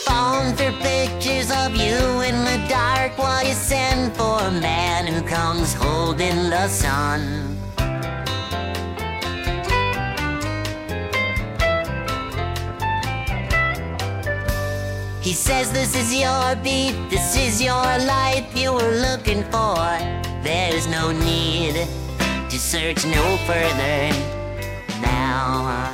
Phone for pictures of you in the dark while you send for a man who comes holding the sun. He says this is your beat, this is your life you were looking for. There's no need to search no further now.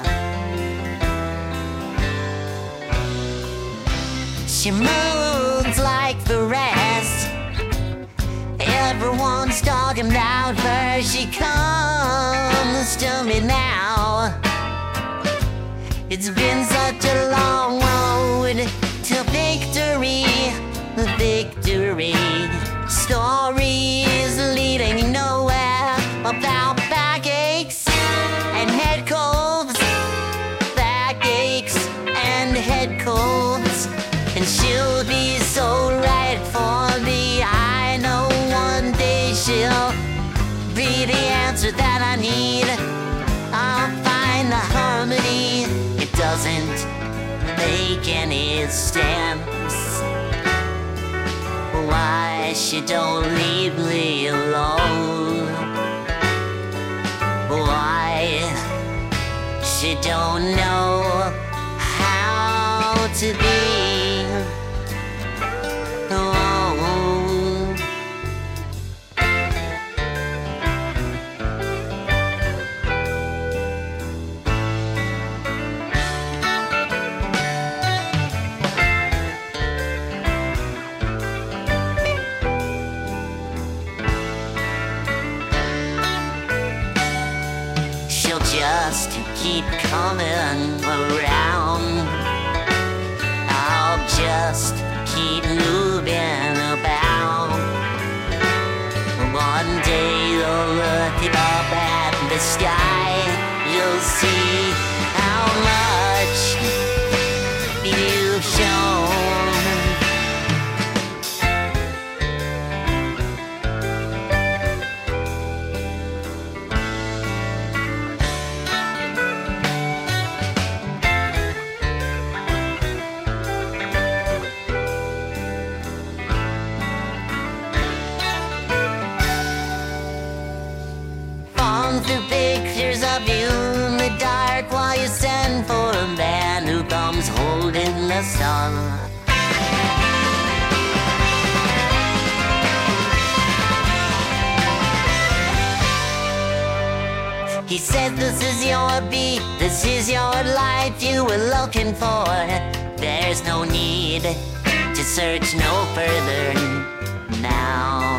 She moves like the rest. Everyone's talking about her. She comes to me now. It's been such a long road to victory, victory. Stories leading nowhere about backaches and head colds, backaches and head colds. And she'll be so right for me. I know one day she'll be the answer that I need. I'll find the harmony. It doesn't make any sense why she don't leave me alone. Why she don't know how to be. Just to keep coming around. I'll just keep moving about. One day you'll look up at the sky. You'll see how much you've shown. Through pictures of you in the dark while you send for a man who comes holding the sun. He said this is your beat, this is your life you were looking for. There's no need to search no further now.